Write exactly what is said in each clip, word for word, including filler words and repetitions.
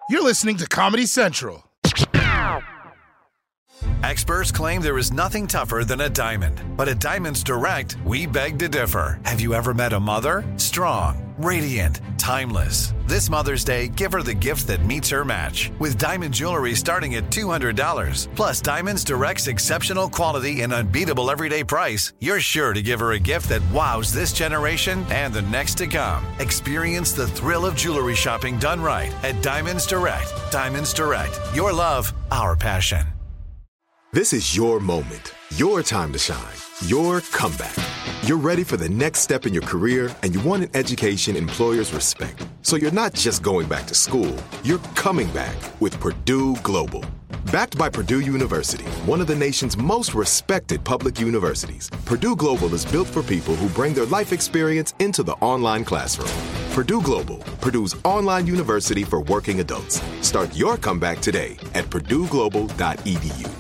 You're listening to Comedy Central. Experts claim there is nothing tougher than a diamond. But at Diamonds Direct, we beg to differ. Have you ever met a mother? Strong, radiant, timeless. This Mother's Day, give her the gift that meets her match. With diamond jewelry starting at two hundred dollars. Plus Diamonds Direct's exceptional quality and unbeatable everyday price, you're sure to give her a gift that wows this generation and the next to come. Experience the thrill of jewelry shopping done right at Diamonds Direct. Diamonds Direct. Your love, our passion. This is your moment, your time to shine, your comeback. You're ready for the next step in your career, and you want an education employers respect. So you're not just going back to school, you're coming back with Purdue Global. Backed by Purdue University, one of the nation's most respected public universities, Purdue Global is built for people who bring their life experience into the online classroom. Purdue Global, Purdue's online university for working adults. Start your comeback today at purdue global dot e d u.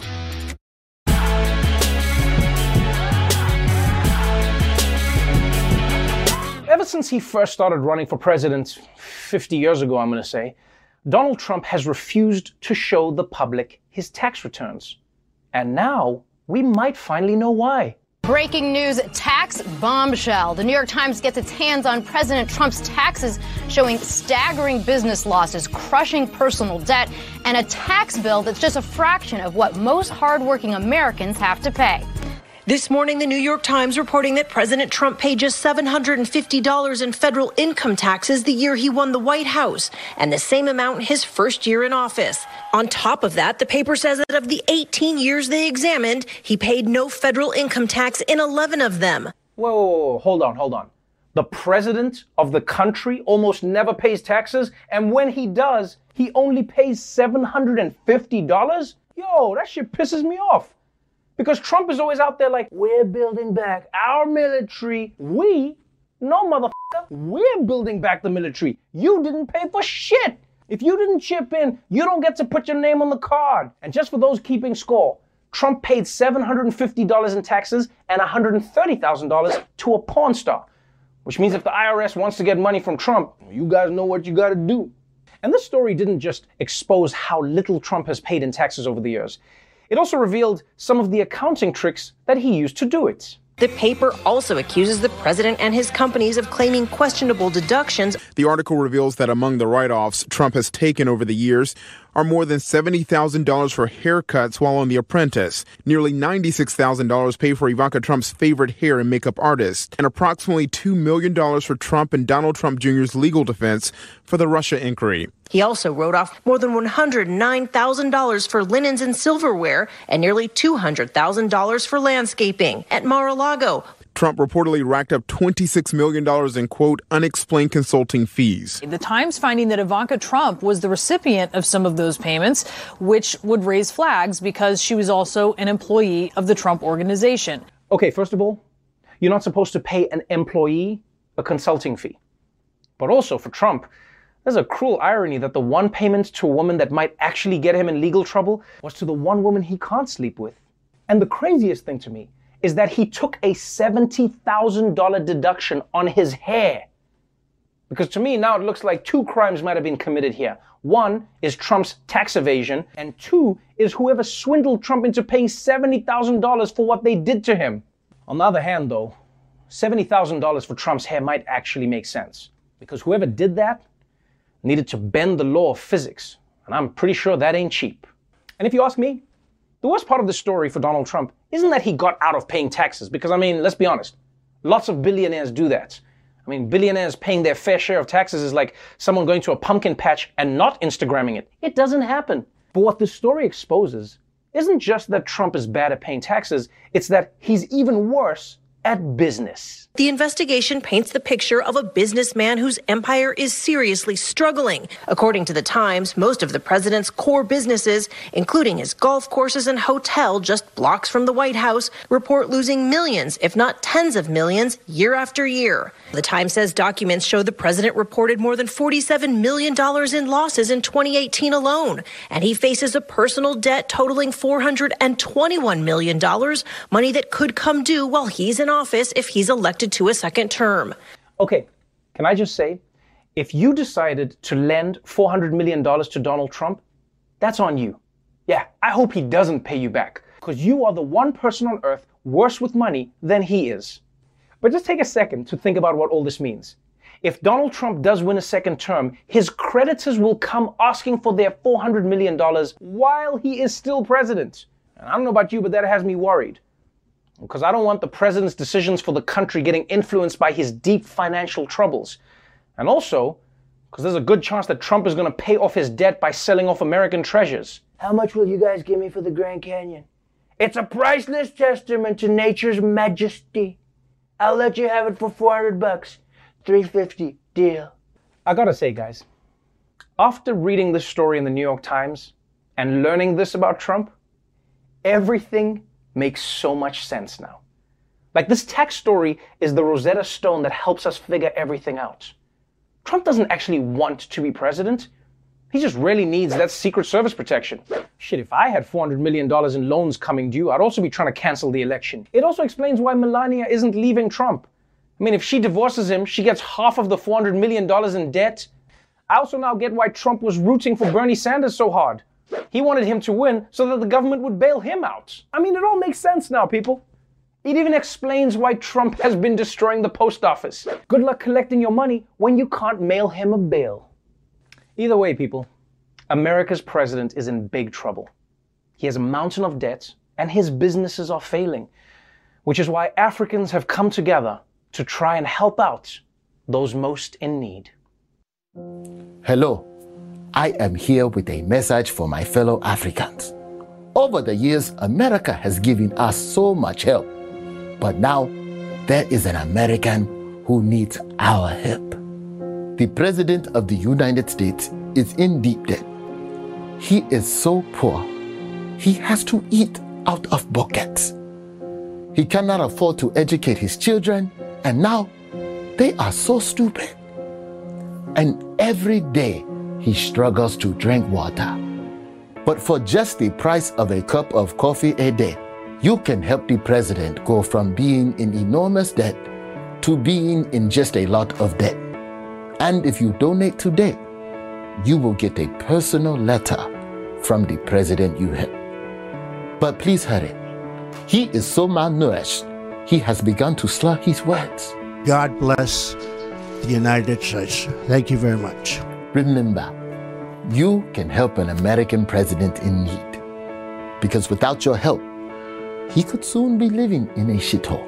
Ever since he first started running for president fifty years ago, I'm going to say, Donald Trump has refused to show the public his tax returns. And now we might finally know why. Breaking news, tax bombshell. The New York Times gets its hands on President Trump's taxes, showing staggering business losses, crushing personal debt, and a tax bill that's just a fraction of what most hardworking Americans have to pay. This morning, the New York Times reporting that President Trump paid just seven hundred fifty dollars in federal income taxes the year he won the White House, and the same amount his first year in office. On top of that, the paper says that of the eighteen years they examined, he paid no federal income tax in eleven of them. Whoa, whoa, whoa, hold on, hold on. The president of the country almost never pays taxes, and when he does, he only pays seven hundred fifty dollars? Yo, that shit pisses me off. Because Trump is always out there like, we're building back our military. We? No, motherfucker. We're building back the military. You didn't pay for shit. If you didn't chip in, you don't get to put your name on the card. And just for those keeping score, Trump paid seven hundred fifty dollars in taxes and one hundred thirty thousand dollars to a porn star. Which means if the I R S wants to get money from Trump, you guys know what you gotta do. And this story didn't just expose how little Trump has paid in taxes over the years. It also revealed some of the accounting tricks that he used to do it. The paper also accuses the president and his companies of claiming questionable deductions. The article reveals that among the write-offs Trump has taken over the years are more than seventy thousand dollars for haircuts while on The Apprentice, nearly ninety-six thousand dollars paid for Ivanka Trump's favorite hair and makeup artist, and approximately two million dollars for Trump and Donald Trump Junior's legal defense for the Russia inquiry. He also wrote off more than one hundred nine thousand dollars for linens and silverware and nearly two hundred thousand dollars for landscaping at Mar-a-Lago. Trump reportedly racked up twenty-six million dollars in, quote, unexplained consulting fees. The Times finding that Ivanka Trump was the recipient of some of those payments, which would raise flags because she was also an employee of the Trump organization. Okay, first of all, you're not supposed to pay an employee a consulting fee. But also for Trump, there's a cruel irony that the one payment to a woman that might actually get him in legal trouble was to the one woman he can't sleep with. And the craziest thing to me is that he took a seventy thousand dollars deduction on his hair. Because to me, now it looks like two crimes might have been committed here. One is Trump's tax evasion, and two is whoever swindled Trump into paying seventy thousand dollars for what they did to him. On the other hand, though, seventy thousand dollars for Trump's hair might actually make sense. Because whoever did that needed to bend the law of physics, and I'm pretty sure that ain't cheap. And if you ask me, the worst part of the story for Donald Trump isn't that he got out of paying taxes, because I mean, let's be honest, lots of billionaires do that. I mean, billionaires paying their fair share of taxes is like someone going to a pumpkin patch and not Instagramming it. It doesn't happen. But what this story exposes isn't just that Trump is bad at paying taxes, it's that he's even worse at business. The investigation paints the picture of a businessman whose empire is seriously struggling. According to the Times, most of the president's core businesses, including his golf courses and hotel just blocks from the White House, report losing millions, if not tens of millions, year after year. The Times says documents show the president reported more than forty-seven million dollars in losses in twenty eighteen alone, and he faces a personal debt totaling four hundred twenty-one million dollars, money that could come due while he's in office if he's elected to a second term. Okay, can I just say, If you decided to lend four hundred million dollars to Donald Trump, that's on you. Yeah, I hope he doesn't pay you back, because you are the one person on earth worse with money than he is. But just take a second to think about what all this means. If Donald Trump does win a second term, his creditors will come asking for their four hundred million dollars while he is still president. And I don't know about you, but that has me worried. Because I don't want the president's decisions for the country getting influenced by his deep financial troubles. And also, because there's a good chance that Trump is going to pay off his debt by selling off American treasures. How much will you guys give me for the Grand Canyon? It's a priceless testament to nature's majesty. I'll let you have it for four hundred bucks. three fifty, deal. I gotta say, guys, after reading this story in the New York Times and learning this about Trump, everything makes so much sense now. Like, this tax story is the Rosetta Stone that helps us figure everything out. Trump doesn't actually want to be president. He just really needs that Secret Service protection. Shit, if I had four hundred million dollars in loans coming due, I'd also be trying to cancel the election. It also explains why Melania isn't leaving Trump. I mean, if she divorces him, she gets half of the four hundred million dollars in debt. I also now get why Trump was rooting for Bernie Sanders so hard. He wanted him to win so that the government would bail him out. I mean, it all makes sense now, people. It even explains why Trump has been destroying the post office. Good luck collecting your money when you can't mail him a bill. Either way, people, America's president is in big trouble. He has a mountain of debt, and his businesses are failing, which is why Africans have come together to try and help out those most in need. Hello, I am here with a message for my fellow Africans. Over the years, America has given us so much help, but now there is an American who needs our help. The President of the United States is in deep debt. He is so poor, he has to eat out of buckets. He cannot afford to educate his children, and now they are so stupid. And every day he struggles to drink water. But for just the price of a cup of coffee a day, you can help the president go from being in enormous debt to being in just a lot of debt. And if you donate today, you will get a personal letter from the president you help. But please hurry. He is so malnourished, he has begun to slur his words. God bless the United States. Thank you very much. Remember, you can help an American president in need. Because without your help, he could soon be living in a shithole.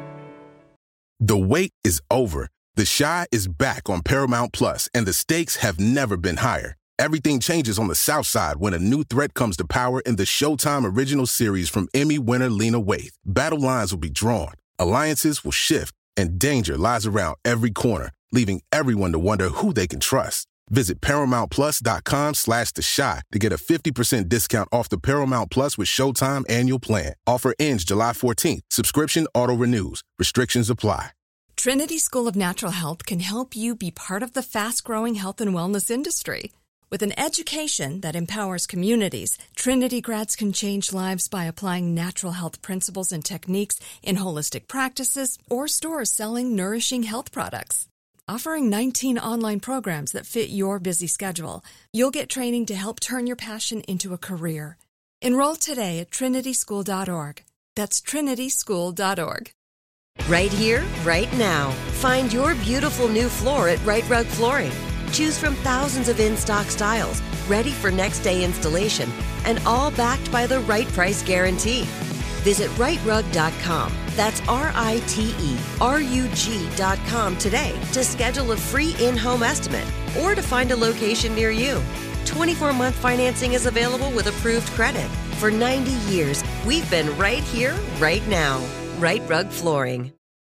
The wait is over. The Chi is back on Paramount Plus, and the stakes have never been higher. Everything changes on the South Side when a new threat comes to power in the Showtime original series from Emmy winner Lena Waithe. Battle lines will be drawn, alliances will shift, and danger lies around every corner, leaving everyone to wonder who they can trust. Visit ParamountPlus.com slash The Chi to get a fifty percent discount off the Paramount Plus with Showtime annual plan. Offer ends July fourteenth. Subscription auto-renews. Restrictions apply. Trinity School of Natural Health can help you be part of the fast-growing health and wellness industry. With an education that empowers communities, Trinity grads can change lives by applying natural health principles and techniques in holistic practices or stores selling nourishing health products. Offering nineteen online programs that fit your busy schedule, you'll get training to help turn your passion into a career. Enroll today at trinity school dot org. That's trinity school dot org. Right here, right now. Find your beautiful new floor at Right Rug Flooring. Choose from thousands of in-stock styles, ready for next day installation, and all backed by the right price guarantee. Visit right rug dot com. That's R I T E R U G dot com today to schedule a free in-home estimate or to find a location near you. twenty-four month financing is available with approved credit. For ninety years, we've been right here, right now. Right Rug Flooring.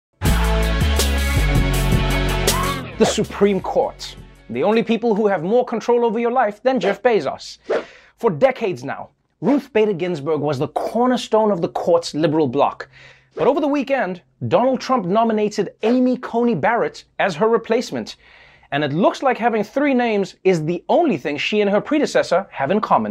The Supreme Court. The only people who have more control over your life than Jeff Bezos. For decades now, Ruth Bader Ginsburg was the cornerstone of the court's liberal bloc. But over the weekend, Donald Trump nominated Amy Coney Barrett as her replacement. And it looks like having three names is the only thing she and her predecessor have in common.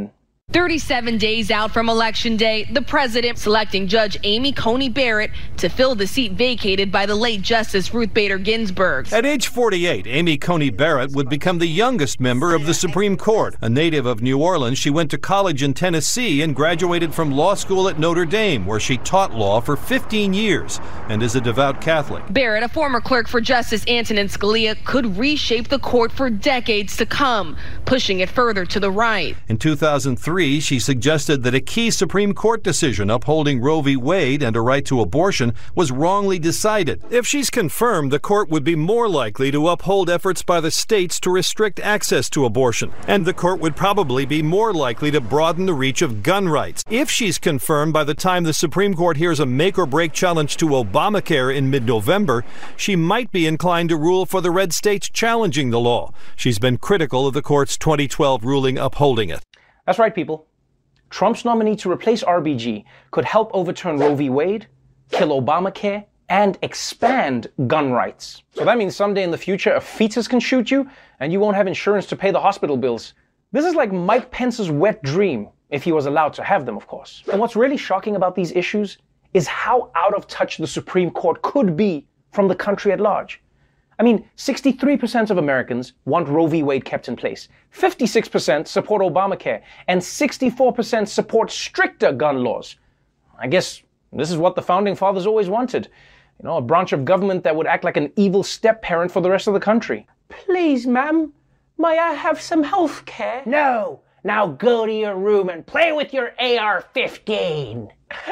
thirty-seven days out from Election Day, the president selecting Judge Amy Coney Barrett to fill the seat vacated by the late Justice Ruth Bader Ginsburg. At age forty-eight, Amy Coney Barrett would become the youngest member of the Supreme Court. A native of New Orleans, she went to college in Tennessee and graduated from law school at Notre Dame, where she taught law for fifteen years and is a devout Catholic. Barrett, a former clerk for Justice Antonin Scalia, could reshape the court for decades to come, pushing it further to the right. In two thousand three, she suggested that a key Supreme Court decision upholding Roe v. Wade and a right to abortion was wrongly decided. If she's confirmed, the court would be more likely to uphold efforts by the states to restrict access to abortion, and the court would probably be more likely to broaden the reach of gun rights. If she's confirmed by the time the Supreme Court hears a make-or-break challenge to Obamacare in mid-November, she might be inclined to rule for the red states challenging the law. She's been critical of the court's twenty twelve ruling upholding it. That's right, people. Trump's nominee to replace R B G could help overturn Roe v. Wade, kill Obamacare, and expand gun rights. So that means someday in the future, a fetus can shoot you and you won't have insurance to pay the hospital bills. This is like Mike Pence's wet dream, if he was allowed to have them, of course. And what's really shocking about these issues is how out of touch the Supreme Court could be from the country at large. I mean, sixty-three percent of Americans want Roe v. Wade kept in place, fifty-six percent support Obamacare, and sixty-four percent support stricter gun laws. I guess this is what the Founding Fathers always wanted. You know, a branch of government that would act like an evil step-parent for the rest of the country. Please, ma'am, may I have some health care? No. Now go to your room and play with your A R fifteen.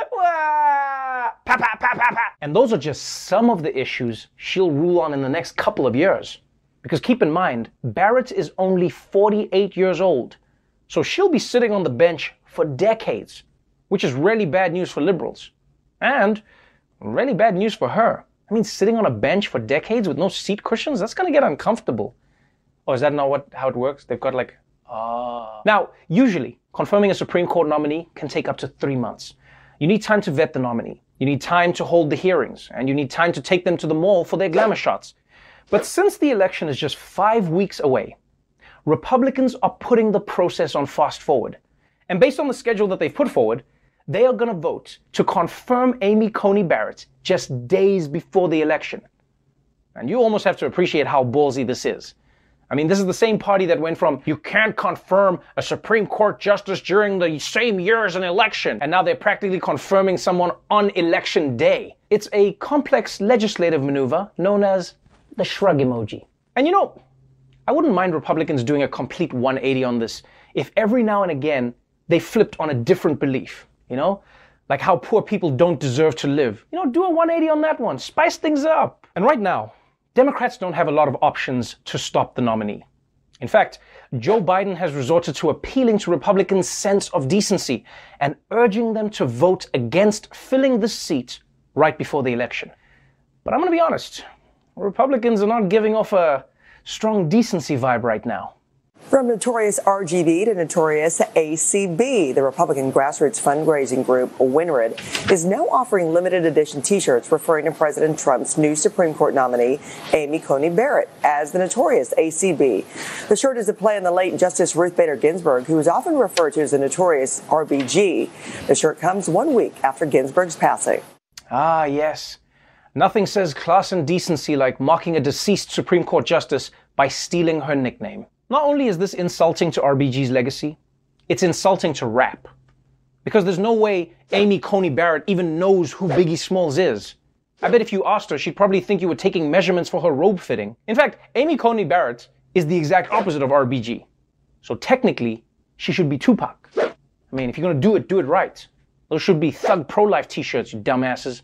Pa, pa, pa, pa, pa. And those are just some of the issues she'll rule on in the next couple of years. Because keep in mind, Barrett is only forty-eight years old. So she'll be sitting on the bench for decades, which is really bad news for liberals. And really bad news for her. I mean, sitting on a bench for decades with no seat cushions, that's going to get uncomfortable. Oh, is that not what how it works? They've got like, ah. Now, usually, confirming a Supreme Court nominee can take up to three months. You need time to vet the nominee. You need time to hold the hearings, and you need time to take them to the mall for their glamour shots. But since the election is just five weeks away, Republicans are putting the process on fast forward. And based on the schedule that they've put forward, they are going to vote to confirm Amy Coney Barrett just days before the election. And you almost have to appreciate how ballsy this is. I mean, this is the same party that went from, you can't confirm a Supreme Court justice during the same year as an election, and now they're practically confirming someone on election day. It's a complex legislative maneuver known as the shrug emoji. And you know, I wouldn't mind Republicans doing a complete one eighty on this if every now and again they flipped on a different belief, you know? Like how poor people don't deserve to live. You know, do a one eighty on that one, spice things up. And right now, Democrats don't have a lot of options to stop the nominee. In fact, Joe Biden has resorted to appealing to Republicans' sense of decency and urging them to vote against filling the seat right before the election. But I'm going to be honest, Republicans are not giving off a strong decency vibe right now. From notorious R G B to notorious A C B, the Republican grassroots fundraising group WinRid is now offering limited edition T-shirts referring to President Trump's new Supreme Court nominee, Amy Coney Barrett, as the notorious A C B. The shirt is a play on the late Justice Ruth Bader Ginsburg, who is often referred to as the notorious R B G. The shirt comes one week after Ginsburg's passing. Ah, yes. Nothing says class and decency like mocking a deceased Supreme Court justice by stealing her nickname. Not only is this insulting to R B G's legacy, it's insulting to rap. Because there's no way Amy Coney Barrett even knows who Biggie Smalls is. I bet if you asked her, she'd probably think you were taking measurements for her robe fitting. In fact, Amy Coney Barrett is the exact opposite of R B G. So technically, she should be Tupac. I mean, if you're gonna do it, do it right. Those should be Thug Pro-Life t-shirts, you dumbasses.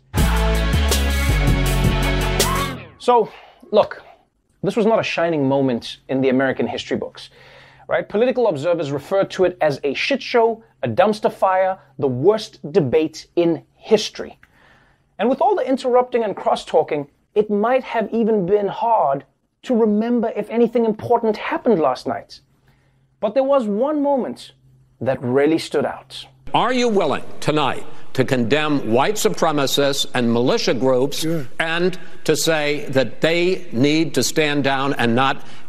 So, look. This was not a shining moment in the American history books, right? Political observers referred to it as a shit show, a dumpster fire, the worst debate in history. And with all the interrupting and cross-talking, it might have even been hard to remember if anything important happened last night. But there was one moment that really stood out. Are you willing tonight to condemn white supremacists and militia groups sure. and to say that they need to stand down and not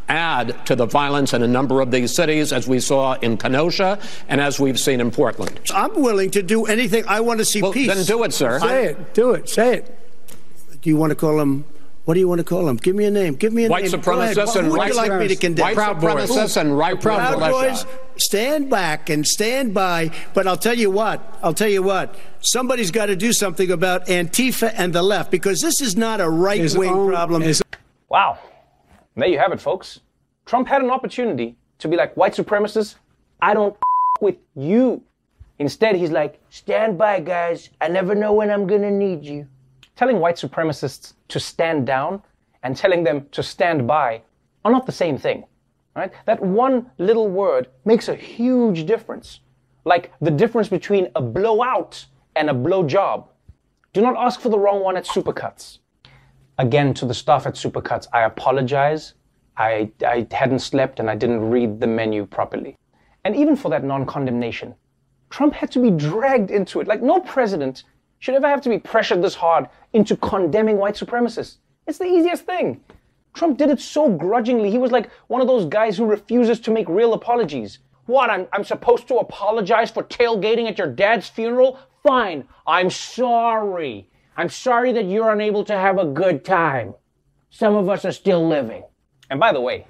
add to the violence in a number of these cities, as we saw in Kenosha and as we've seen in Portland. I'm willing to do anything. I want to see well, peace. Then do it, sir. Say it. Do it. Say it. Do you want to call them? What do you want to call them? Give me a name. Give me a white name. supremacists and Who would right you like me to condemn? White Proud supremacists and right Proud Boys, stand back and stand by. But I'll tell you what. I'll tell you what. Somebody's got to do something about Antifa and the left, because this is not a right-wing problem. Wow. There you have it, folks. Trump had an opportunity to be like, white supremacists, I don't with you. Instead, he's like, stand by, guys. I never know when I'm going to need you. Telling white supremacists to stand down and telling them to stand by are not the same thing, right? That one little word makes a huge difference. Like the difference between a blowout and a blowjob. Do not ask for the wrong one at Supercuts. Again, to the staff at Supercuts, I apologize. I, I hadn't slept and I didn't read the menu properly. And even for that non-condemnation, Trump had to be dragged into it. Like no president should ever have to be pressured this hard into condemning white supremacists. It's the easiest thing. Trump did it so grudgingly. He was like one of those guys who refuses to make real apologies. What, I'm, I'm supposed to apologize for tailgating at your dad's funeral? Fine, I'm sorry. I'm sorry that you're unable to have a good time. Some of us are still living. And by the way,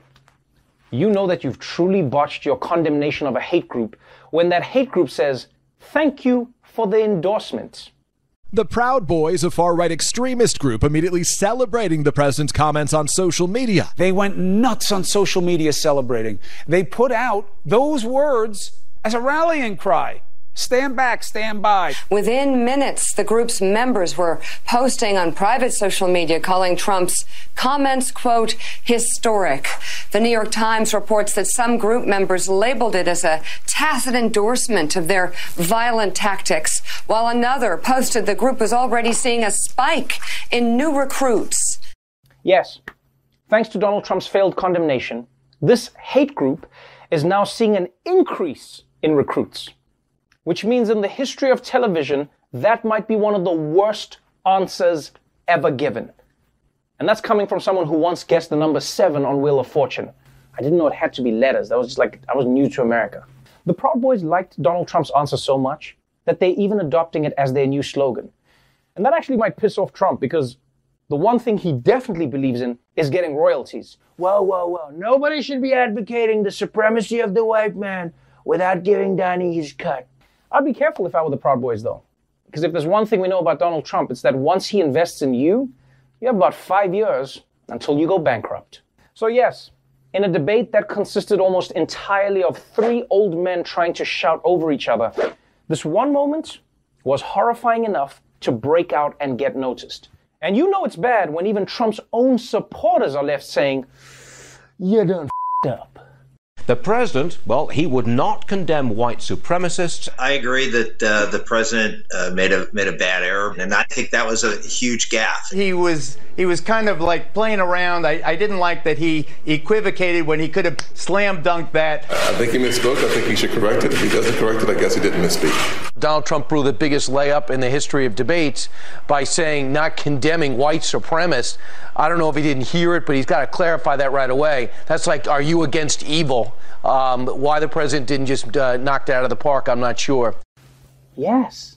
you know that you've truly botched your condemnation of a hate group when that hate group says, thank you for the endorsement. The Proud Boys, a far-right extremist group, immediately celebrating the president's comments on social media. They went nuts on social media celebrating. They put out those words as a rallying cry. Stand back, stand by. Within minutes, the group's members were posting on private social media calling Trump's comments, quote, historic. The New York Times reports that some group members labeled it as a tacit endorsement of their violent tactics, while another posted the group was already seeing a spike in new recruits. Yes, thanks to Donald Trump's failed condemnation, this hate group is now seeing an increase in recruits. Which means in the history of television, that might be one of the worst answers ever given. And that's coming from someone who once guessed the number seven on Wheel of Fortune. I didn't know it had to be letters. That was just like, I was new to America. The Proud Boys liked Donald Trump's answer so much that they're even adopting it as their new slogan. And that actually might piss off Trump because the one thing he definitely believes in is getting royalties. Whoa, whoa, whoa. Nobody should be advocating the supremacy of the white man without giving Donnie his cut. I'd be careful if I were the Proud Boys, though. Because if there's one thing we know about Donald Trump, it's that once he invests in you, you have about five years until you go bankrupt. So yes, in a debate that consisted almost entirely of three old men trying to shout over each other, this one moment was horrifying enough to break out and get noticed. And you know it's bad when even Trump's own supporters are left saying, you done f***ed up. The president, well, he would not condemn white supremacists. I agree that uh, the president uh, made a made a bad error, and I think that was a huge gaffe. He was he was kind of like playing around. I, I didn't like that he equivocated when he could have slam dunked that. I think he misspoke. I think he should correct it. If he doesn't correct it, I guess he didn't misspeak. Donald Trump blew the biggest layup in the history of debates by saying not condemning white supremacists. I don't know if he didn't hear it, but he's got to clarify that right away. That's like, are you against evil? Um, why the president didn't just uh, knock it out of the park, I'm not sure. Yes.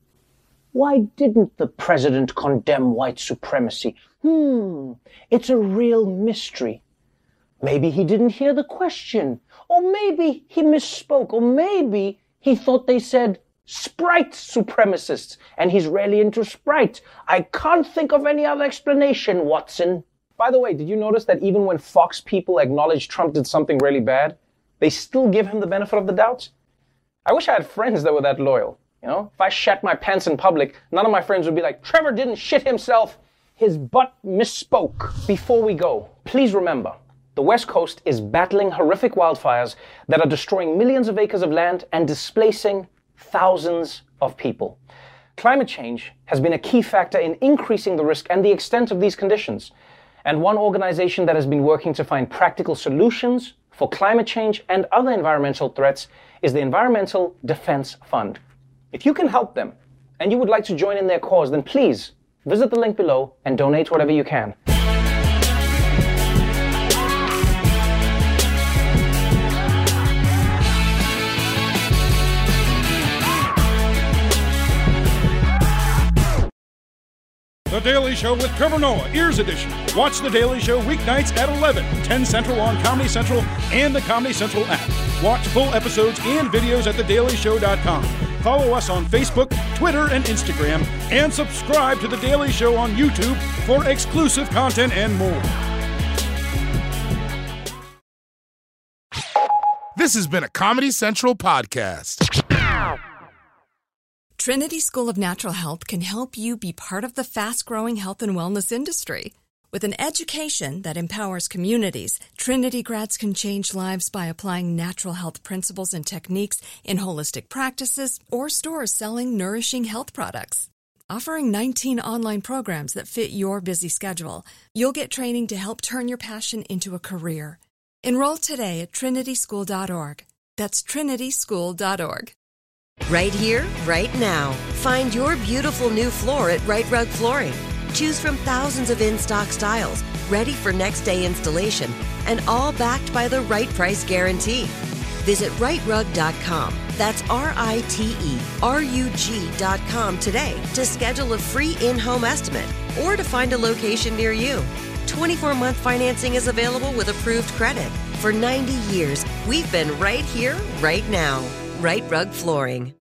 Why didn't the president condemn white supremacy? Hmm, it's a real mystery. Maybe he didn't hear the question. Or maybe he misspoke. Or maybe he thought they said Sprite supremacists, and he's really into Sprite. I can't think of any other explanation, Watson. By the way, did you notice that even when Fox people acknowledge Trump did something really bad, they still give him the benefit of the doubt? I wish I had friends that were that loyal. You know, if I shat my pants in public, none of my friends would be like, Trevor didn't shit himself. His butt misspoke. Before we go, please remember, the West Coast is battling horrific wildfires that are destroying millions of acres of land and displacing thousands of people. Climate change has been a key factor in increasing the risk and the extent of these conditions. And one organization that has been working to find practical solutions for climate change and other environmental threats is the Environmental Defense Fund. If you can help them and you would like to join in their cause, then please visit the link below and donate whatever you can. Daily Show with Trevor Noah, Ears Edition. Watch The Daily Show weeknights at eleven, ten Central on Comedy Central and the Comedy Central app. Watch full episodes and videos at the daily show dot com. Follow us on Facebook, Twitter, and Instagram, and subscribe to The Daily Show on YouTube for exclusive content and more. This has been a Comedy Central podcast. Trinity School of Natural Health can help you be part of the fast-growing health and wellness industry. With an education that empowers communities, Trinity grads can change lives by applying natural health principles and techniques in holistic practices or stores selling nourishing health products. Offering nineteen online programs that fit your busy schedule, you'll get training to help turn your passion into a career. Enroll today at trinity school dot org. That's trinity school dot org. Right here, right now. Find your beautiful new floor at Right Rug Flooring. Choose from thousands of in-stock styles, ready for next day installation, and all backed by the right price guarantee. Visit right rug dot com. That's R I T E R U G dot com today to schedule a free in-home estimate or to find a location near you. twenty-four month financing is available with approved credit. For ninety years, we've been right here, right now. Right Rug Flooring.